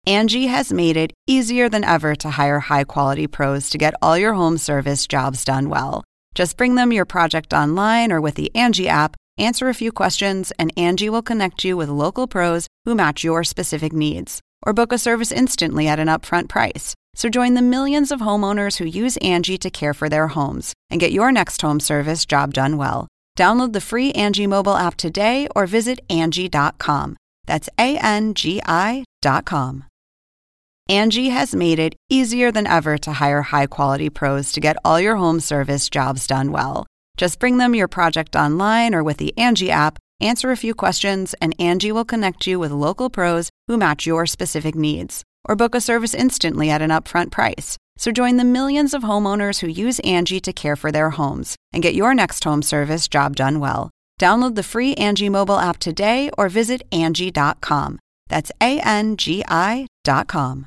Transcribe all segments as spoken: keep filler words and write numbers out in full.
Angie has made it easier than ever to hire high-quality pros to get all your home service jobs done well. Just bring them your project online or with the Angie app, answer a few questions, and Angie will connect you with local pros who match your specific needs. Or book a service instantly at an upfront price. So join the millions of homeowners who use Angie to care for their homes and get your next home service job done well. Download the free Angie mobile app today or visit Angie dot com. That's A N G I dot com. Angie has made it easier than ever to hire high-quality pros to get all your home service jobs done well. Just bring them your project online or with the Angie app, answer a few questions, and Angie will connect you with local pros who match your specific needs. Or book a service instantly at an upfront price. So join the millions of homeowners who use Angie to care for their homes and get your next home service job done well. Download the free Angie mobile app today or visit Angie dot com. That's A N G I dot com.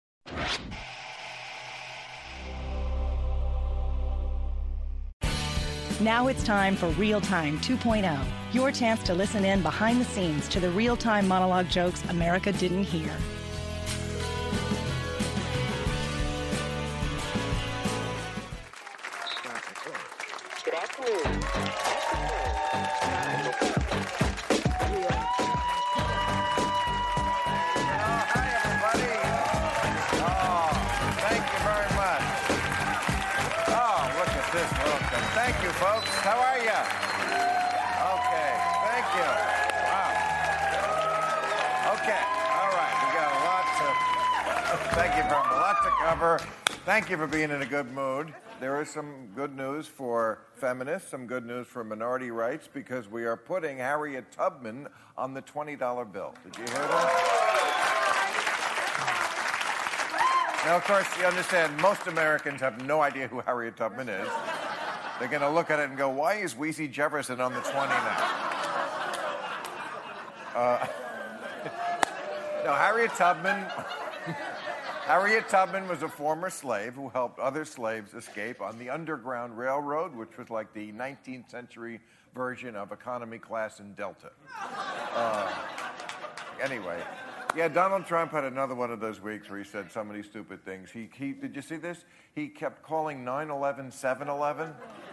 Now it's time for Real Time two point oh, your chance to listen in behind the scenes to the real-time monologue jokes America didn't hear. Good afternoon. Thank you, folks. How are you? Okay, thank you. Wow. Okay, all right. We got a lot to. Thank you for a lot to cover. Thank you for being in a good mood. There is some good news for feminists, some good news for minority rights, because we are putting Harriet Tubman on the twenty dollar bill. Did you hear that? Now, of course, you understand, most Americans have no idea who Harriet Tubman is. They're going to look at it and go, why is Weezy Jefferson on the twenty now? Uh, no, Harriet Tubman... Harriet Tubman was a former slave who helped other slaves escape on the Underground Railroad, which was like the nineteenth century version of economy class in Delta. Uh, anyway... Yeah, Donald Trump had another one of those weeks where he said so many stupid things. He, he did you see this? He kept calling nine eleven seven eleven.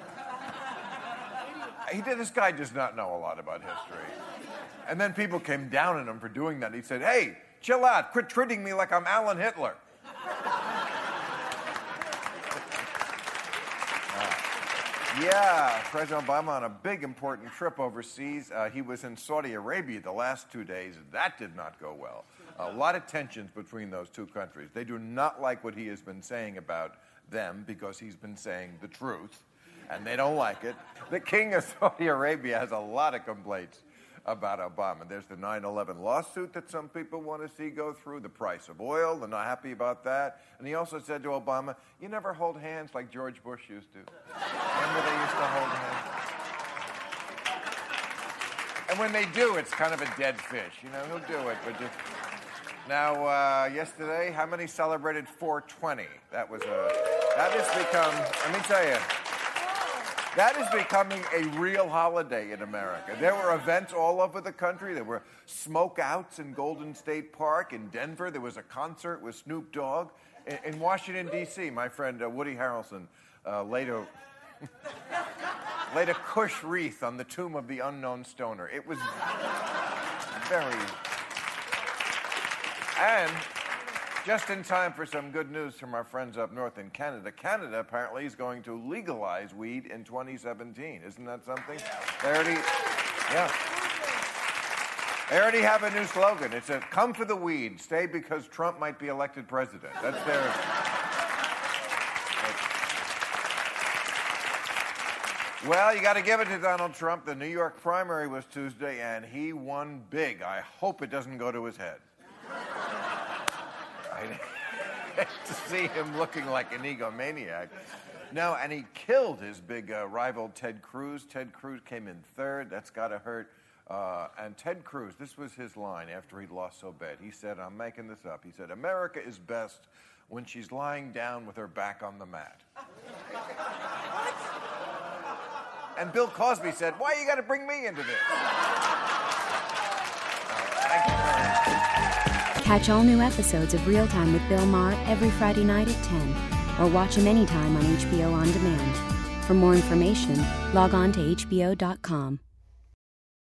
He did. This guy does not know a lot about history. And then people came down on him for doing that. He said, "Hey, chill out. Quit treating me like I'm Alan Hitler." Yeah, President Obama on a big, important trip overseas. Uh, he was in Saudi Arabia the last two days. That did not go well. A lot of tensions between those two countries. They do not like what he has been saying about them because he's been saying the truth, and they don't like it. The king of Saudi Arabia has a lot of complaints about Obama. There's the nine eleven lawsuit that some people want to see go through, the price of oil, they're not happy about that. And he also said to Obama, you never hold hands like George Bush used to. Remember they used to hold hands? And when they do, it's kind of a dead fish. You know, he'll do it, but just... Now, uh, yesterday, how many celebrated four twenty? That was a... That has become, let me tell you, that is becoming a real holiday in America. There were events all over the country. There were smoke outs in Golden State Park. In Denver, there was a concert with Snoop Dogg. In, in Washington, D C, my friend uh, Woody Harrelson uh, laid, a, laid a Kush wreath on the tomb of the unknown stoner. It was very... And... just in time for some good news from our friends up north in Canada. Canada apparently is going to legalize weed in twenty seventeen. Isn't that something? They already, yeah. They already have a new slogan. It's a "Come for the weed, stay because Trump might be elected president." That's their. Well, you got to give it to Donald Trump. The New York primary was Tuesday, and he won big. I hope it doesn't go to his head. I to see him looking like an egomaniac. No, and he killed his big uh, rival, Ted Cruz. Ted Cruz came in third. That's got to hurt. Uh, and Ted Cruz, this was his line after he'd lost so bad. He said, I'm making this up. He said, America is best when she's lying down with her back on the mat. What? And Bill Cosby said, why you got to bring me into this? Uh, thank you very much. Catch all new episodes of Real Time with Bill Maher every Friday night at ten, or watch him anytime on H B O On Demand. For more information, log on to H B O dot com.